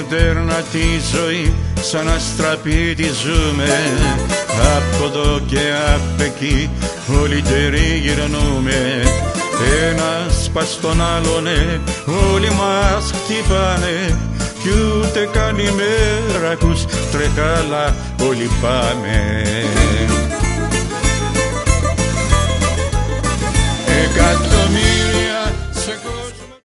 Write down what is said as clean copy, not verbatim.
μοντέρνα τη ζωή σαν αστραπή τη ζούμε. Απ' εδώ και απ' εκεί όλοι τριγυρνούμε. Ένας πας στον άλλον, όλοι μας χτυπάνε κι ούτε καλημέρα ακούς, τρεχάλα όλοι πάμε. Εκατομμύρια